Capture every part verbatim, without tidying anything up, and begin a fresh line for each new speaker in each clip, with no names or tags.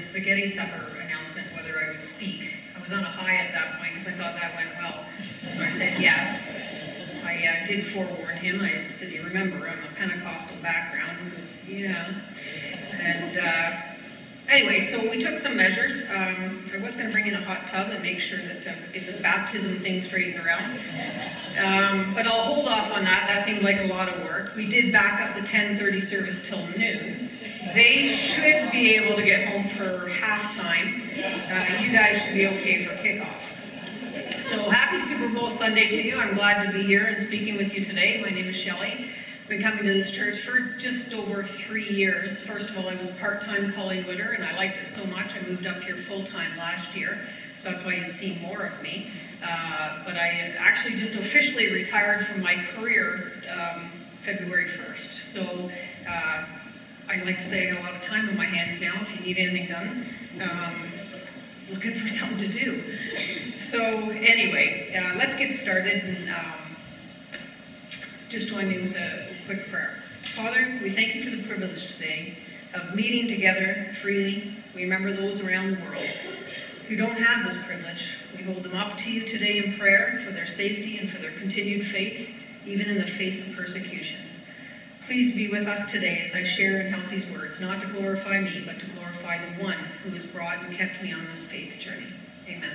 spaghetti supper announcement whether I would speak. I was on a high at that point because I thought that went well. So I said yes. I uh, did forewarn him. I said, you remember, I'm a Pentecostal background. He goes, yeah. And uh, anyway, so we took some measures. Um, I was going to bring in a hot tub and make sure that uh, get this baptism thing straightened around. Um, but I'll hold off on that. That seemed like a lot of work. We did back up the ten thirty service till noon. They should be able to get home for halftime. Uh, you guys should be okay for kickoff. So happy Super Bowl Sunday to you. I'm glad to be here and speaking with you today. My name is Shelley. I've been coming to this church for just over three years. First of all, I was a part-time Collingwooder, and I liked it so much I moved up here full-time last year. So that's why you've seen more of me. Uh, but I actually just officially retired from my career um, February first. So uh, I like to say I got a lot of time on my hands now if you need anything done. Um, looking for something to do. So anyway, uh, let's get started and um, just join me with a quick prayer. Father, we thank you for the privilege today of meeting together freely. We remember those around the world who don't have this privilege. We hold them up to you today in prayer for their safety and for their continued faith, even in the face of persecution. Please be with us today as I share and help these words, not to glorify me, but to glorify the one who has brought and kept me on this faith journey. Amen.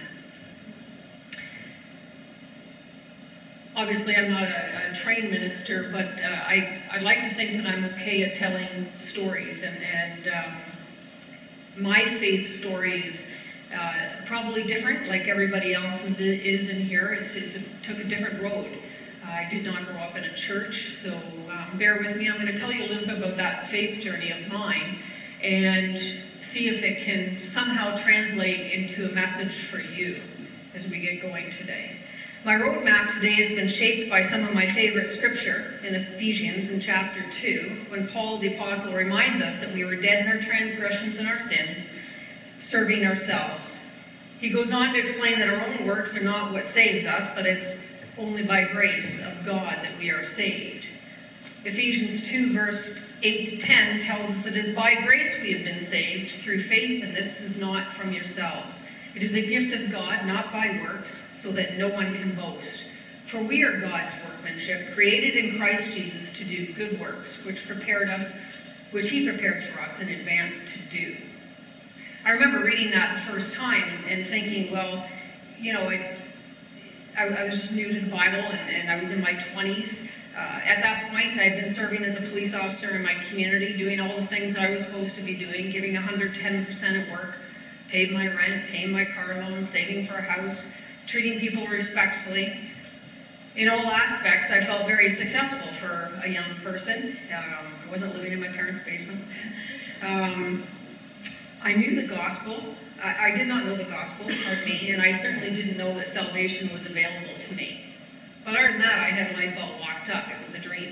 Obviously, I'm not a, a trained minister, but uh, I, I like to think that I'm okay at telling stories, and, and um, my faith story is uh, probably different, like everybody else's is in here. It's, it's a, took a different road. Uh, I did not grow up in a church, so um, bear with me. I'm going to tell you a little bit about that faith journey of mine and see if it can somehow translate into a message for you as we get going today. My roadmap today has been shaped by some of my favorite scripture in Ephesians in chapter two, when Paul the Apostle reminds us that we were dead in our transgressions and our sins, serving ourselves. He goes on to explain that our own works are not what saves us, but it's only by grace of God that we are saved. Ephesians two verse eight to ten tells us that it is by grace we have been saved through faith, and this is not from yourselves. It is a gift of God, not by works, so that no one can boast. For we are God's workmanship, created in Christ Jesus to do good works, which prepared us, which he prepared for us in advance to do. I remember reading that the first time and thinking, well, you know, it, I, I was just new to the Bible, and, and I was in my twenties. Uh, at that point, I had been serving as a police officer in my community, doing all the things I was supposed to be doing, giving one hundred ten percent at work, paid my rent, paying my car loan, saving for a house, treating people respectfully. In all aspects, I felt very successful for a young person. Um, I wasn't living in my parents' basement. Um, I knew the gospel. I, I did not know the gospel, pardon me, and I certainly didn't know that salvation was available to me. But other than that, I had life all locked up. It was a dream.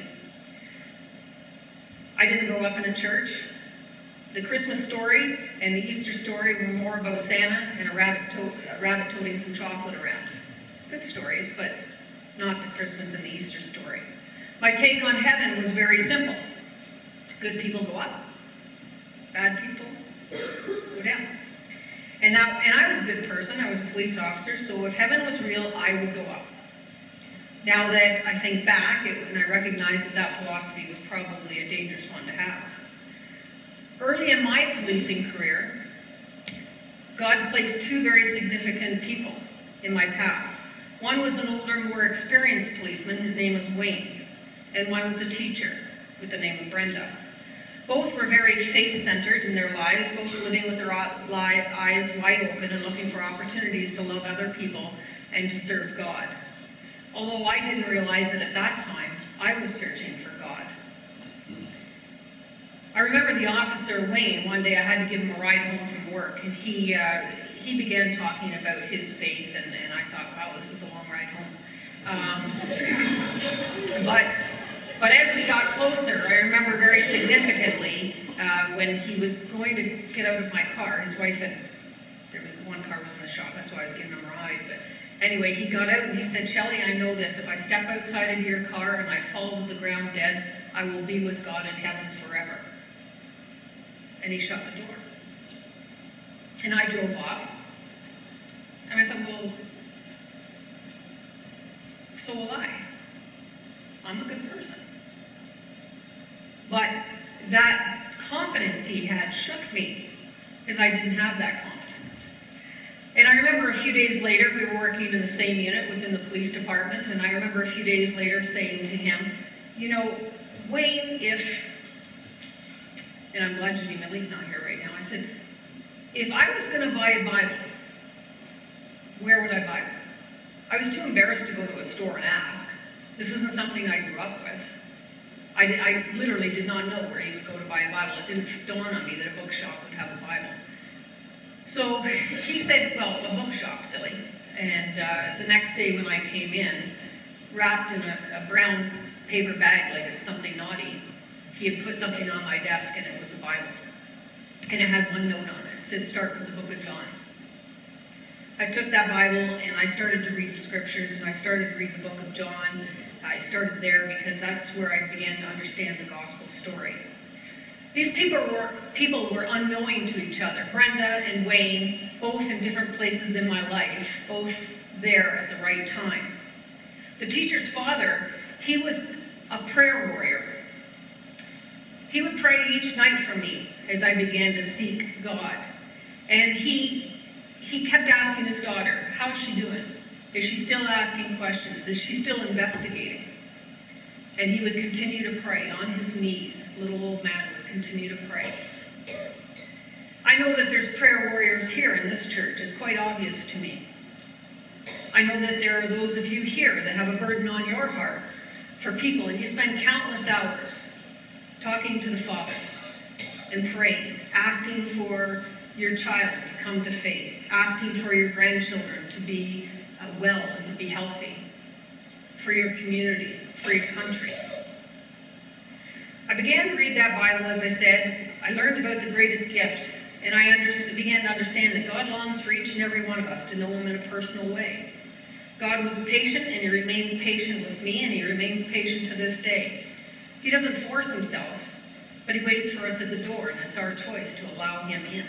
I didn't grow up in a church. The Christmas story and the Easter story were more about Santa and a rabbit, to- a rabbit toting some chocolate around. Good stories, but not the Christmas and the Easter story. My take on heaven was very simple. Good people go up. Bad people go down. And now, and I was a good person. I was a police officer, so if heaven was real, I would go up. Now that I think back, it, and I recognize that that philosophy was probably a dangerous one to have. Early in my policing career, God placed two very significant people in my path. One was an older, more experienced policeman. His name was Wayne. And one was a teacher with the name of Brenda. Both were very faith-centered in their lives, both living with their eyes wide open and looking for opportunities to love other people and to serve God. Although I didn't realize it at that time, I was searching for God. I remember the officer, Wayne, one day I had to give him a ride home from work, and he uh, he began talking about his faith, and, and I thought, wow, this is a long ride home. Um, but, but as we got closer, I remember very significantly uh, when he was going to get out of my car. His wife had, there was, one car was in the shop, that's why I was giving him a ride. But anyway, he got out and he said, Shelley, I know this. If I step outside of your car and I fall to the ground dead, I will be with God in heaven forever. And he shut the door. And I drove off. And I thought, well, so will I. I'm a good person. But that confidence he had shook me, because I didn't have that confidence. And I remember a few days later, we were working in the same unit within the police department, and I remember a few days later saying to him, you know, Wayne, if, and I'm glad Judy Millie's not here right now, I said, if I was going to buy a Bible, where would I buy it? I was too embarrassed to go to a store and ask. This isn't something I grew up with. I, did, I literally did not know where you could go to buy a Bible. It didn't dawn on me that a bookshop would have a Bible. So he said, well, a bookshop, silly. And uh, the next day when I came in, wrapped in a, a brown paper bag like it was something naughty, he had put something on my desk and it was a Bible. And it had one note on it. It said, start with the book of John. I took that Bible and I started to read the scriptures, and I started to read the book of John. I started there because that's where I began to understand the gospel story. These people were, people were unknowing to each other. Brenda and Wayne, both in different places in my life, both there at the right time. The teacher's father, he was a prayer warrior. He would pray each night for me as I began to seek God. And he He kept asking his daughter, how's she doing? Is she still asking questions? Is she still investigating? And he would continue to pray on his knees. This little old man would continue to pray. I know that there's prayer warriors here in this church. It's quite obvious to me. I know that there are those of you here that have a burden on your heart for people, and you spend countless hours talking to the Father and praying, asking for your child to come to faith, asking for your grandchildren to be uh, well and to be healthy, for your community, for your country. I began to read that Bible, as I said. I learned about the greatest gift, and I under- began to understand that God longs for each and every one of us to know him in a personal way. God was patient, and he remained patient with me, and he remains patient to this day. He doesn't force himself, but he waits for us at the door, and it's our choice to allow him in.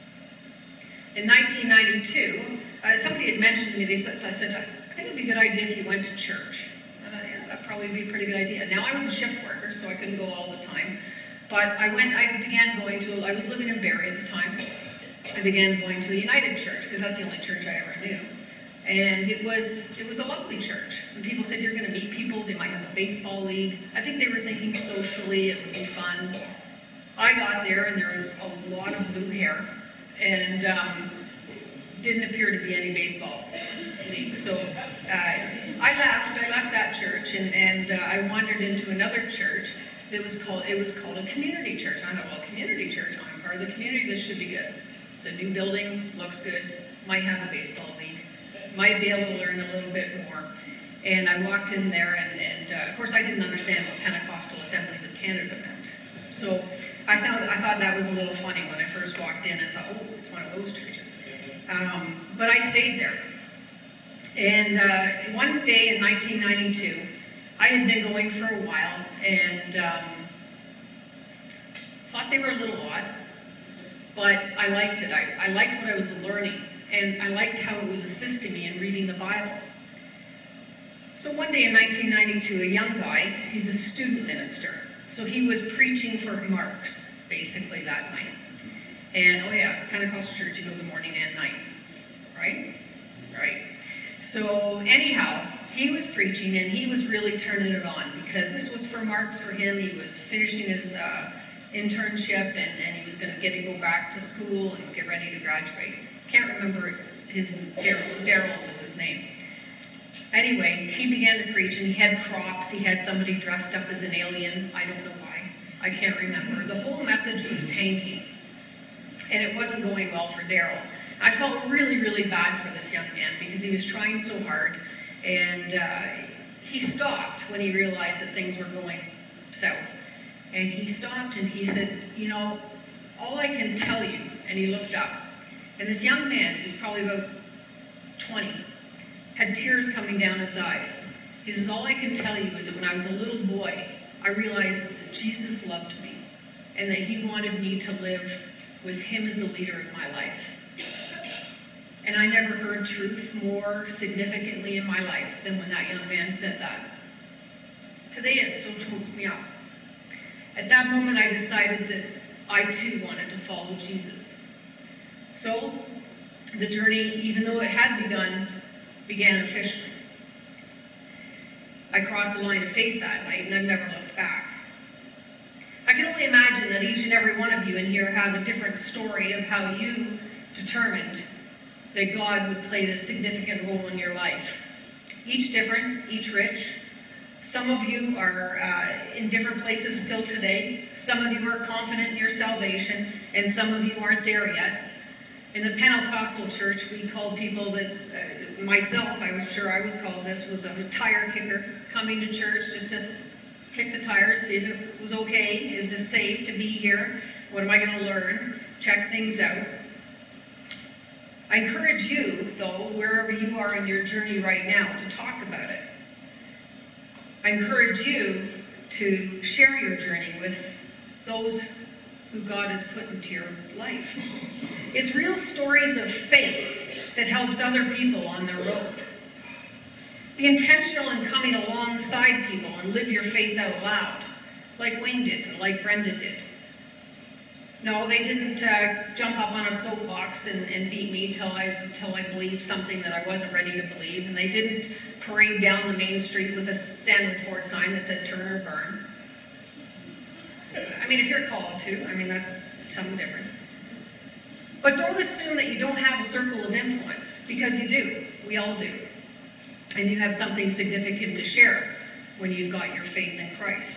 In nineteen ninety-two, uh, somebody had mentioned to me, they said, I said, I think it'd be a good idea if you went to church. I thought, yeah, that'd probably be a pretty good idea. Now, I was a shift worker, so I couldn't go all the time. But I went, I began going to, I was living in Barrie at the time. I began going to a United Church, because that's the only church I ever knew. And it was, it was a lovely church. And people said, you're going to meet people, they might have a baseball league. I think they were thinking socially, it would be fun. I got there, and there was a lot of blue hair. And um, didn't appear to be any baseball league. So uh, I left. I left that church, and, and uh, I wandered into another church that was called. It was called a community church. I thought, well, community church. I'm part of the community. This should be good. It's a new building. Looks good. Might have a baseball league. Might be able to learn a little bit more. And I walked in there, and, and uh, of course, I didn't understand what Pentecostal Assemblies of Canada meant. So I thought, I thought that was a little funny when I first walked in and thought, oh, it's one of those churches. Um, but I stayed there. And uh, one day in nineteen ninety-two, I had been going for a while and um, thought they were a little odd, but I liked it. I, I liked what I was learning, and I liked how it was assisting me in reading the Bible. So one day in nineteen ninety-two, a young guy, he's a student minister, so he was preaching for Marks, basically, that night. And, oh yeah, Pentecostal church, you go the morning and night, right? Right. So anyhow, he was preaching, and he was really turning it on, because this was for Marks for him. He was finishing his uh, internship, and, and he was going to get to go back to school and get ready to graduate. Can't remember his, Daryl was his name. Anyway, he began to preach, and he had props. He had somebody dressed up as an alien. I don't know why. I can't remember. The whole message was tanking, and it wasn't going well for Daryl. I felt really, really bad for this young man, because he was trying so hard, and uh, he stopped when he realized that things were going south. And he stopped, and he said, you know, all I can tell you, and he looked up, and this young man, he's probably about twenty, had tears coming down his eyes. He says, all I can tell you is that when I was a little boy, I realized that Jesus loved me, and that he wanted me to live with him as the leader of my life. And I never heard truth more significantly in my life than when that young man said that. Today it still chokes me up. At that moment I decided that I too wanted to follow Jesus. So the journey, even though it had begun, began officially. I crossed the line of faith that night and I've never looked back. I can only imagine that each and every one of you in here have a different story of how you determined that God would play a significant role in your life. Each different, each rich. Some of you are uh, in different places still today. Some of you are confident in your salvation, and some of you aren't there yet. In the Pentecostal church, we called people that, uh, myself, I was sure I was called this, was a tire kicker, coming to church just to kick the tires, see if it was okay. Is this safe to be here? What am I going to learn? Check things out. I encourage you, though, wherever you are in your journey right now, to talk about it. I encourage you to share your journey with those who God has put into your life. It's real stories of faith that helps other people on their road. Be intentional in coming alongside people and live your faith out loud, like Wayne did and like Brenda did. No, they didn't uh, jump up on a soapbox and, and beat me till I, till I believed something that I wasn't ready to believe. And they didn't parade down the main street with a sandwich board sign that said turn or burn. I mean, if you're called to, I mean, that's something different. But don't assume that you don't have a circle of influence, because you do. We all do. And you have something significant to share when you've got your faith in Christ.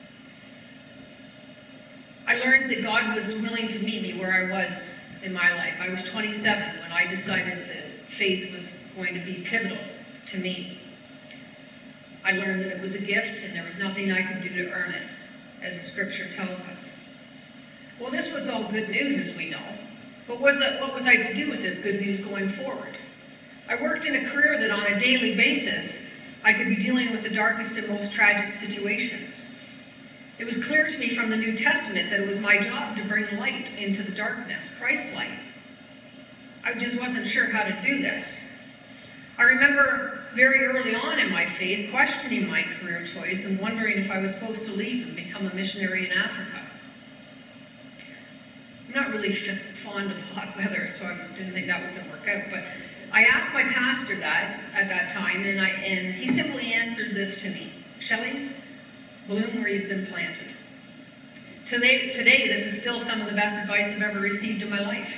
I learned that God was willing to meet me where I was in my life. I was twenty-seven when I decided that faith was going to be pivotal to me. I learned that it was a gift and there was nothing I could do to earn it, as the scripture tells us. Well, this was all good news, as we know. But was that, what was I to do with this good news going forward? I worked in a career that on a daily basis, I could be dealing with the darkest and most tragic situations. It was clear to me from the New Testament that it was my job to bring light into the darkness, Christ's light. I just wasn't sure how to do this. I remember very early on in my faith questioning my career choice and wondering if I was supposed to leave and become a missionary in Africa. I'm not really fond of hot weather, so I didn't think that was going to work out. But I asked my pastor that at that time, and, I, and he simply answered this to me. Shelley, bloom where you've been planted. Today, today, this is still some of the best advice I've ever received in my life.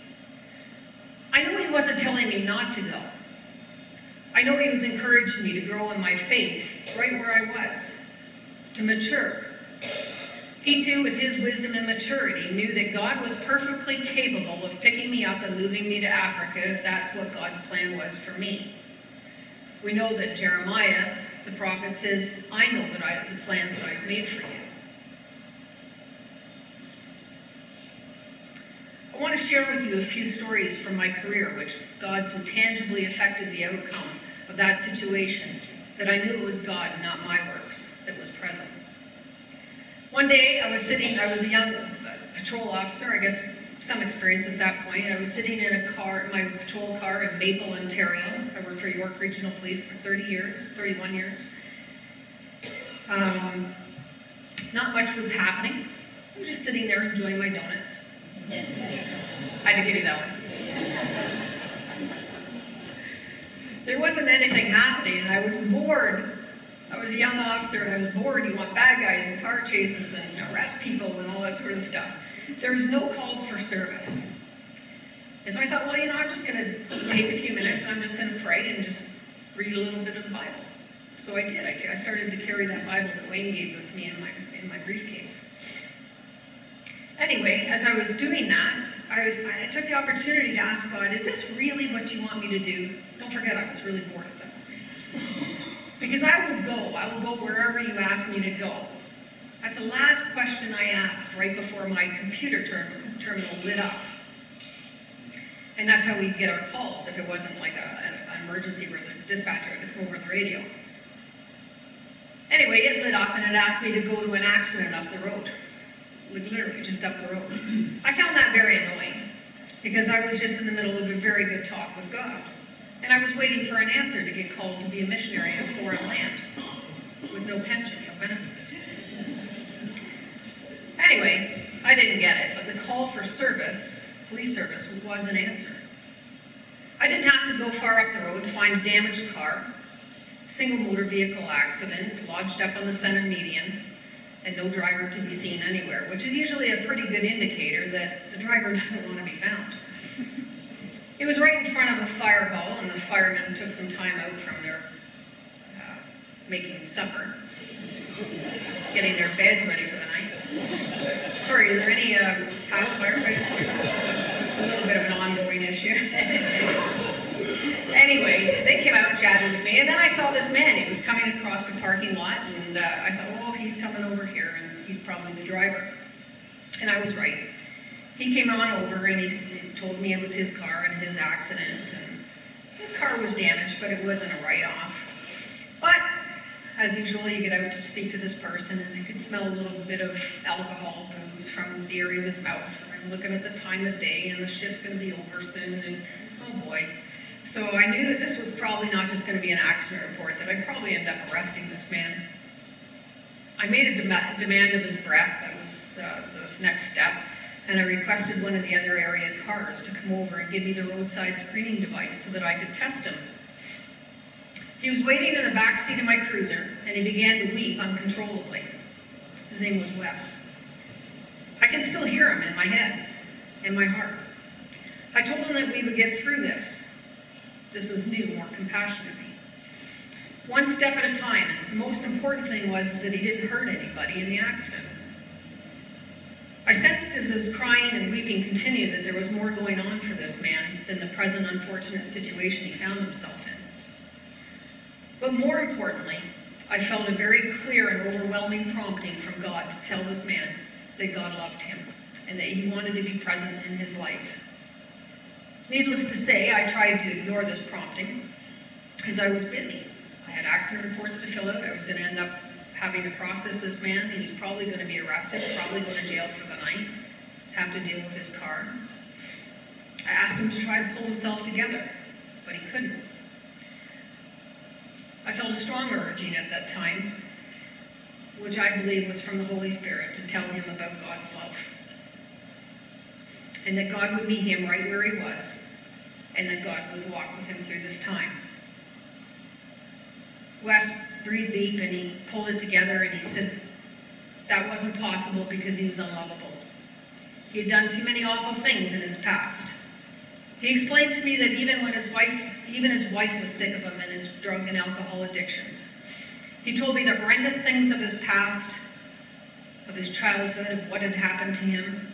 I know he wasn't telling me not to go. I know he was encouraging me to grow in my faith right where I was, to mature. He too, with his wisdom and maturity, knew that God was perfectly capable of picking me up and moving me to Africa if that's what God's plan was for me. We know that Jeremiah, the prophet, says, I know that I, the plans that I've made for you. I want to share with you a few stories from my career which God so tangibly affected the outcome of that situation that I knew it was God, not my works, that was present. One day I was sitting, I was a young patrol officer, I guess some experience at that point. I was sitting in a car, in my patrol car in Maple, Ontario. I worked for York Regional Police for thirty years, thirty-one years. Um, not much was happening. I was just sitting there enjoying my donuts. I had to give you that one. There wasn't anything happening, and I was bored. I was a young officer, and I was bored. You want bad guys and car chases and arrest people and all that sort of stuff. There was no calls for service. And so I thought, well, you know, I'm just going to take a few minutes, and I'm just going to pray and just read a little bit of the Bible. So I did. I, I started to carry that Bible that Wayne gave with me in my, in my briefcase. Anyway, as I was doing that, I, was, I took the opportunity to ask God, is this really what you want me to do? Don't forget, I was really bored of them. Because I will go. I will go wherever you ask me to go. That's the last question I asked right before my computer term, terminal lit up. And that's how we'd get our calls if it wasn't like a, an emergency where the dispatcher had to come over the radio. Anyway, it lit up and it asked me to go to an accident up the road. Literally just up the road. I found that very annoying. because I was just in the middle of a very good talk with God. And I was waiting for an answer to get called to be a missionary in a foreign land with no pension, no benefits. Anyway, I didn't get it, but the call for service, police service, was an answer. I didn't have to go far up the road to find a damaged car, single motor vehicle accident, lodged up on the center median, and no driver to be seen anywhere, which is usually a pretty good indicator that the driver doesn't want to be found. It was right in front of a fire hall, and the firemen took some time out from their uh, making supper, getting their beds ready for the night. Sorry, are there any uh, past firefighters here? It's a little bit of an ongoing issue. Anyway, they came out and chatted with me, and then I saw this man. He was coming across the parking lot, and uh, I thought, oh, he's coming over here, and he's probably the driver. And I was right. He came on over, and he told me it was his car and his accident, and the car was damaged, but it wasn't a write-off. But, as usual, you get out to speak to this person, and I could smell a little bit of alcohol booze from the area of his mouth. And I'm looking at the time of day, and the shift's going to be over soon, and oh boy. So I knew that this was probably not just going to be an accident report, that I'd probably end up arresting this man. I made a dem- demand of his breath. That was uh, the next step. And I requested one of the other area cars to come over and give me the roadside screening device so that I could test him. He was waiting in the back seat of my cruiser, and he began to weep uncontrollably. His name was Wes. I can still hear him in my head, in my heart. I told him that we would get through this. This is new, more compassionate me. One step at a time. The most important thing was is that he didn't hurt anybody in the accident. I sensed as his crying and weeping continued that there was more going on for this man than the present unfortunate situation he found himself in. But more importantly, I felt a very clear and overwhelming prompting from God to tell this man that God loved him and that he wanted to be present in his life. Needless to say, I tried to ignore this prompting because I was busy. I had accident reports to fill out. I was going to end up having to process this man. He was probably going to be arrested, probably go to jail for the night, have to deal with his car. I asked him to try to pull himself together, but he couldn't. I felt a strong urging at that time, which I believe was from the Holy Spirit, to tell him about God's love. And that God would meet him right where he was, and that God would walk with him through this time. Wes breathed deep, and he pulled it together, and he said that wasn't possible because he was unlovable. He had done too many awful things in his past. He explained to me that even when his wife, even his wife was sick of him and his drug and alcohol addictions. He told me the horrendous things of his past, of his childhood, of what had happened to him.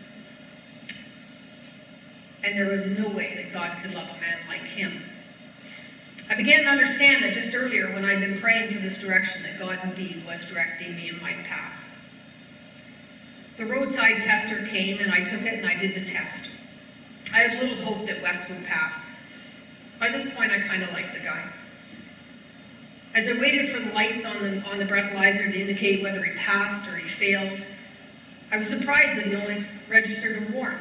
And there was no way that God could love a man like him. I began to understand that just earlier when I'd been praying for this direction, that God indeed was directing me in my path. The roadside tester came, and I took it and I did the test. I had little hope that Wes would pass. By this point, I kind of liked the guy. As I waited for the lights on the, on the breathalyzer to indicate whether he passed or he failed, I was surprised that he only registered a warrant,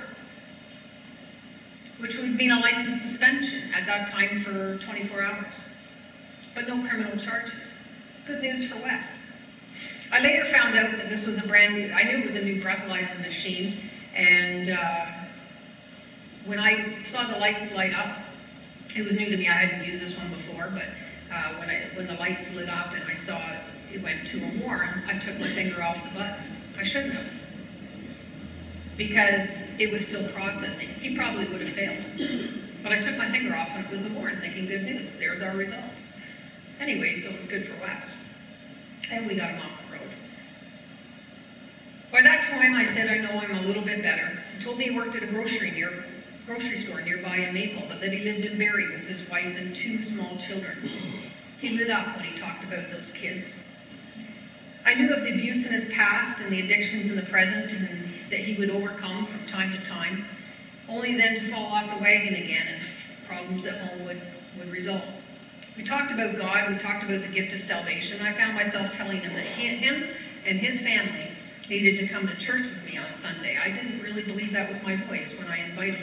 which would mean a license suspension at that time for twenty-four hours, but no criminal charges. Good news for Wes. I later found out that this was a brand new, I knew it was a new breathalyzer machine, and uh, when I saw the lights light up, it was new to me. I hadn't used this one before, but uh, when, I, when the lights lit up and I saw it, it went to a warrant, I took my finger off the button. I shouldn't have, because it was still processing. He probably would have failed. But I took my finger off and it was a warrant, thinking, good news, there's our result. Anyway, so it was good for Wes. And we got him off the road. By that time, I said, I know I'm a little bit better. He told me he worked at a grocery near, grocery store nearby in Maple, but that he lived in Barrie with his wife and two small children. He lit up when he talked about those kids. I knew of the abuse in his past and the addictions in the present, and that he would overcome from time to time, only then to fall off the wagon again and problems at home would, would result. We talked about God, we talked about the gift of salvation. I found myself telling him that he, him and his family needed to come to church with me on Sunday. I didn't really believe that was my voice when I invited him.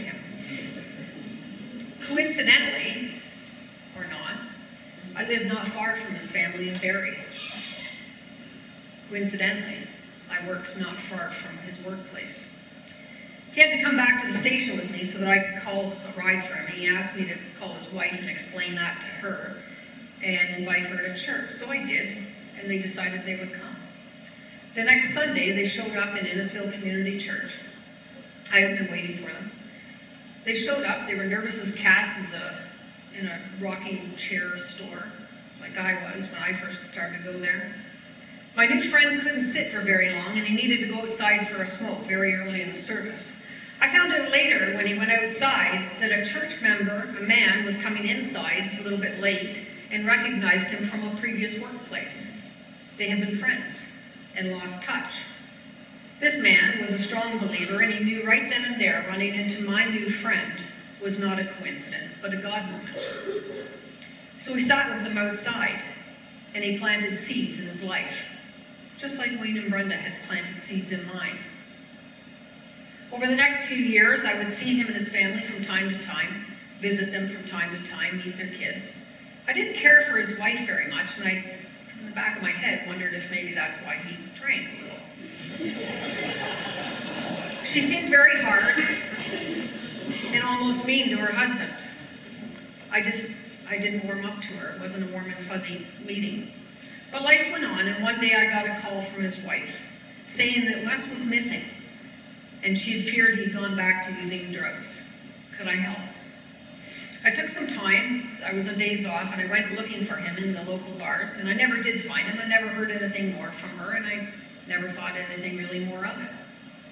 Coincidentally, or not, I live not far from his family in Barrie. Coincidentally, I worked not far from his workplace. He had to come back to the station with me so that I could call a ride for him. He asked me to call his wife and explain that to her and invite her to church. So I did, and they decided they would come. The next Sunday, they showed up in Innisfil Community Church. I had been waiting for them. They showed up. They were nervous as cats as a, in a rocking chair store, like I was when I first started to go there. My new friend couldn't sit for very long, and he needed to go outside for a smoke very early in the service. I found out later, when he went outside, that a church member, a man, was coming inside a little bit late and recognized him from a previous workplace. They had been friends and lost touch. This man was a strong believer, and he knew right then and there running into my new friend was not a coincidence, but a God moment. So he sat with him outside, and he planted seeds in his life, just like Wayne and Brenda had planted seeds in mine. Over the next few years, I would see him and his family from time to time, visit them from time to time, meet their kids. I didn't care for his wife very much, and I, in the back of my head, wondered if maybe that's why he drank a little. She seemed very hard and almost mean to her husband. I just, I didn't warm up to her. It wasn't a warm and fuzzy meeting. But life went on, and one day I got a call from his wife saying that Wes was missing, and she had feared he'd gone back to using drugs. Could I help? I took some time. I was on days off, and I went looking for him in the local bars, and I never did find him. I never heard anything more from her, and I never thought anything really more of it.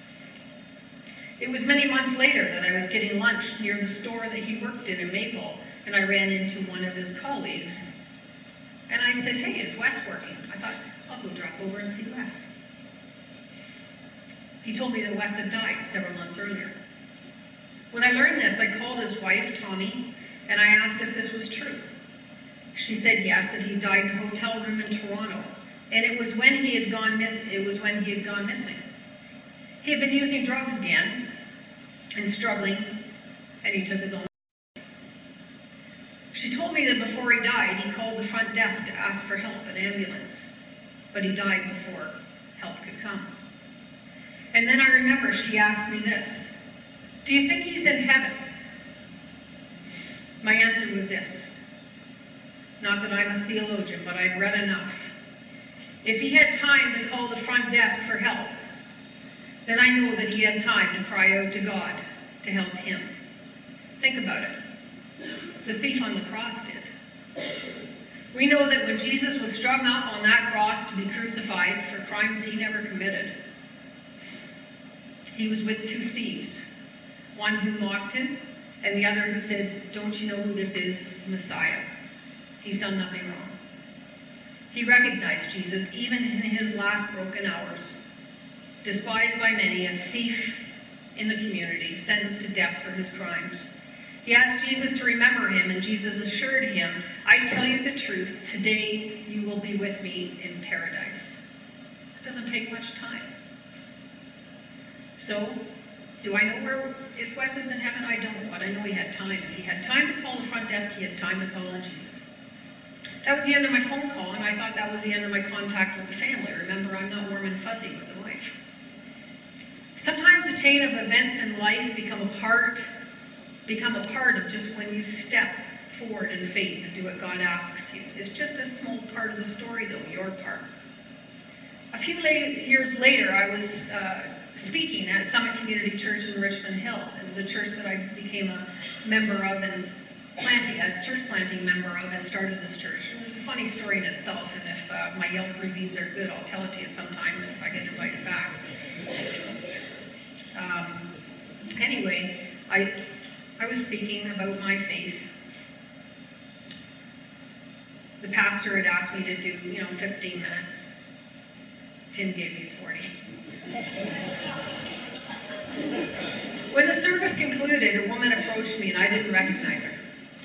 It was many months later that I was getting lunch near the store that he worked in in Maple, and I ran into one of his colleagues. And I said, hey, is Wes working? I thought, I'll go drop over and see Wes. He told me that Wes had died several months earlier. When I learned this, I called his wife, Tommy, and I asked if this was true. She said yes, that he died in a hotel room in Toronto, and it was when he had gone miss- it was when he had gone missing. He had been using drugs again and struggling, and he took his own. She told me that before he died, he called the front desk to ask for help, an ambulance, but he died before help could come. And then I remember she asked me this, do you think he's in heaven? My answer was this. Not that I'm a theologian, but I'd read enough. If he had time to call the front desk for help, then I know that he had time to cry out to God to help him. Think about it. The thief on the cross did. We know that when Jesus was strung up on that cross to be crucified for crimes he never committed, he was with two thieves, one who mocked him and the other who said, don't you know who this is, Messiah? He's done nothing wrong. He recognized Jesus even in his last broken hours. Despised by many, a thief in the community, sentenced to death for his crimes. He asked Jesus to remember him, and Jesus assured him, I tell you the truth, today you will be with me in paradise. It doesn't take much time. So, do I know where, if Wes is in heaven? I don't, but I know he had time. If he had time to call the front desk, he had time to call on Jesus. That was the end of my phone call, and I thought that was the end of my contact with the family. Remember, I'm not warm and fuzzy with the wife. Sometimes a chain of events in life become a part, become a part of just when you step forward in faith and do what God asks you. It's just a small part of the story, though, your part. A few late, years later, I was uh, speaking at Summit Community Church in Richmond Hill. It was a church that I became a member of and planting, a church planting member of, and started this church. It was a funny story in itself, and if uh, my Yelp reviews are good, I'll tell it to you sometime if I get invited back. Um, anyway, I, I was speaking about my faith. The pastor had asked me to do, you know, fifteen minutes. Tim gave me forty. When the service concluded, a woman approached me and I didn't recognize her.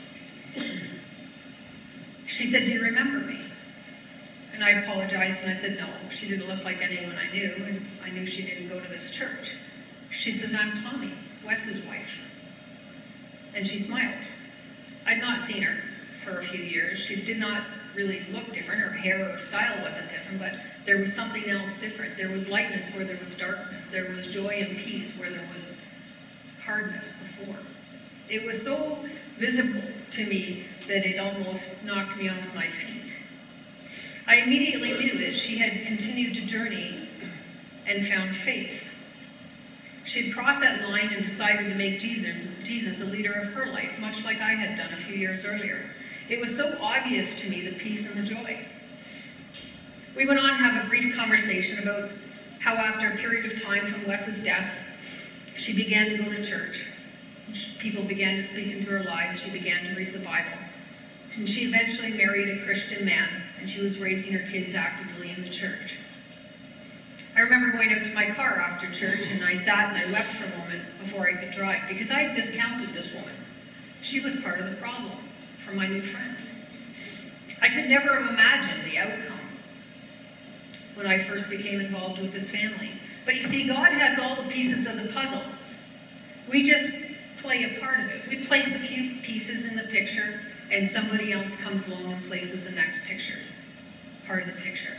She said, do you remember me? And I apologized and I said, no, she didn't look like anyone I knew, and I knew she didn't go to this church. She says, I'm Tommy, Wes's wife. and she smiled. I'd not seen her for a few years. She did not really look different. Her hair or style wasn't different, but there was something else different. There was lightness where there was darkness. There was joy and peace where there was hardness before. It was so visible to me that it almost knocked me off my feet. I immediately knew that she had continued to journey and found faith. She had crossed that line and decided to make Jesus, Jesus a leader of her life, much like I had done a few years earlier. It was so obvious to me, the peace and the joy. We went on to have a brief conversation about how after a period of time from Wes's death, she began to go to church. People began to speak into her lives. She began to read the Bible. And she eventually married a Christian man, and she was raising her kids actively in the church. I remember going out to my car after church, and I sat and I wept for a moment before I could drive, because I had discounted this woman. She was part of the problem for my new friend. I could never have imagined the outcome when I first became involved with this family. But you see, God has all the pieces of the puzzle. We just play a part of it. We place a few pieces in the picture, and somebody else comes along and places the next pictures, part of the picture.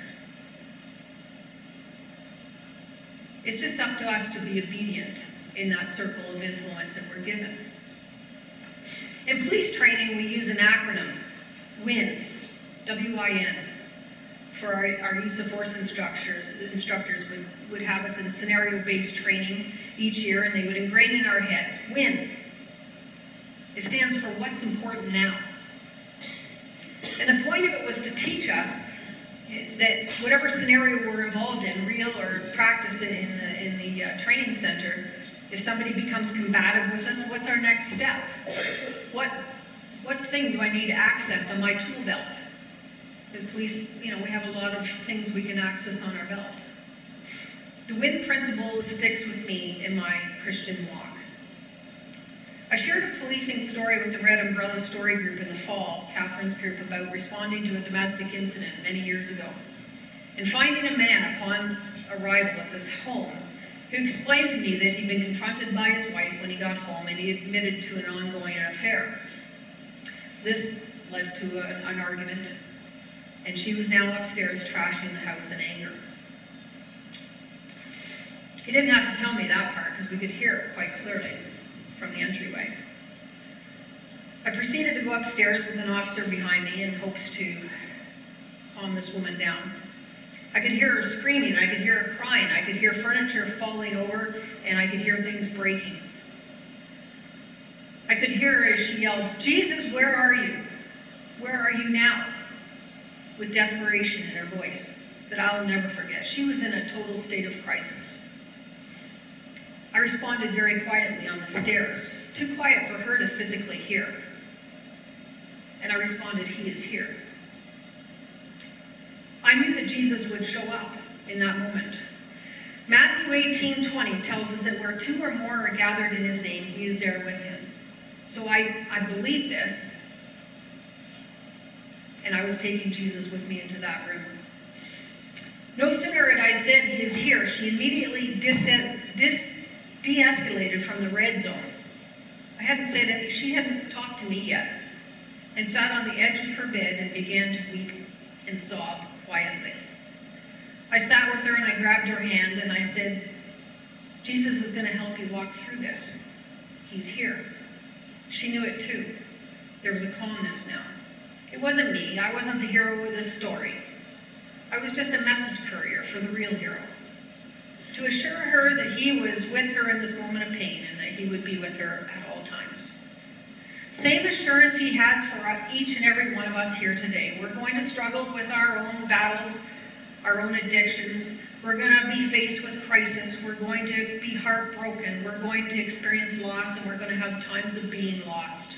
It's just up to us to be obedient in that circle of influence that we're given. In police training, we use an acronym, WIN, W I N, for our, our use of force instructors. Instructors would, would have us in scenario-based training each year, and they would ingrain in our heads, WIN. It stands for what's important now. And the point of it was to teach us that whatever scenario we're involved in, real or practice it in the, in the uh, training center, if somebody becomes combative with us, what's our next step? What, what thing do I need to access on my tool belt? Because police, you know, we have a lot of things we can access on our belt. The WIN principle sticks with me in my Christian walk. I shared a policing story with the Red Umbrella Story Group in the fall, Catherine's group, about responding to a domestic incident many years ago, and finding a man upon arrival at this home who explained to me that he'd been confronted by his wife when he got home, and he admitted to an ongoing affair. This led to a, an argument, and she was now upstairs trashing the house in anger. He didn't have to tell me that part, because we could hear it quite clearly from the entryway. I proceeded to go upstairs with an officer behind me in hopes to calm this woman down. I could hear her screaming, I could hear her crying, I could hear furniture falling over, and I could hear things breaking. I could hear her as she yelled, "Jesus, where are you? Where are you now?" with desperation in her voice that I'll never forget. She was in a total state of crisis. I responded very quietly on the stairs, too quiet for her to physically hear. And I responded, "He is here." I knew that Jesus would show up in that moment. Matthew eighteen twenty tells us that where two or more are gathered in his name, he is there with him. So I, I believe this, and I was taking Jesus with me into that room. No sooner had I said, "He is here," she immediately dis, dis de-escalated from the red zone. I hadn't said any, she hadn't talked to me yet, and sat on the edge of her bed and began to weep and sob quietly. I sat with her and I grabbed her hand and I said, "Jesus is going to help you walk through this. He's here." She knew it too. There was a calmness now. It wasn't me. I wasn't the hero of this story. I was just a message courier for the real hero, to assure her that he was with her in this moment of pain and that he would be with her at all times. Same assurance he has for each and every one of us here today. We're going to struggle with our own battles, our own addictions. We're going to be faced with crisis. We're going to be heartbroken. We're going to experience loss, and we're going to have times of being lost.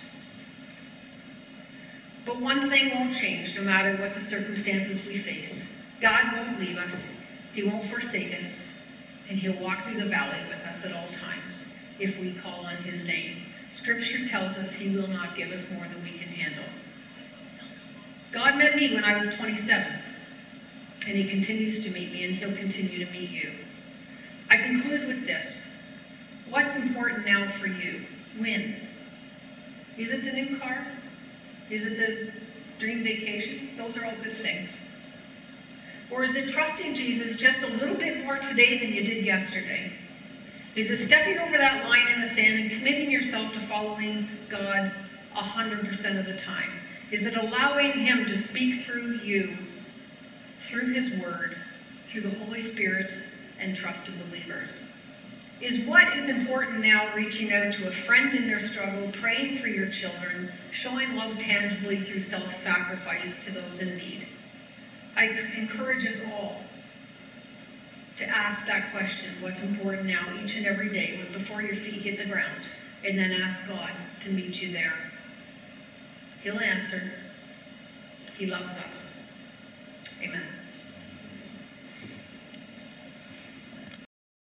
But one thing won't change no matter what the circumstances we face. God won't leave us. He won't forsake us. And he'll walk through the valley with us at all times if we call on his name. Scripture tells us he will not give us more than we can handle. God met me when I was twenty-seven, and he continues to meet me, and he'll continue to meet you. I conclude with this. What's important now for you? Win. Is it the new car? Is it the dream vacation? Those are all good things. Or is it trusting Jesus just a little bit more today than you did yesterday? Is it stepping over that line in the sand and committing yourself to following God one hundred percent of the time? Is it allowing him to speak through you, through his word, through the Holy Spirit, and trusted believers? Is what is important now reaching out to a friend in their struggle, praying for your children, showing love tangibly through self-sacrifice to those in need? I encourage us all to ask that question, what's important now, each and every day, when before your feet hit the ground, and then ask God to meet you there. He'll answer. He loves us. Amen.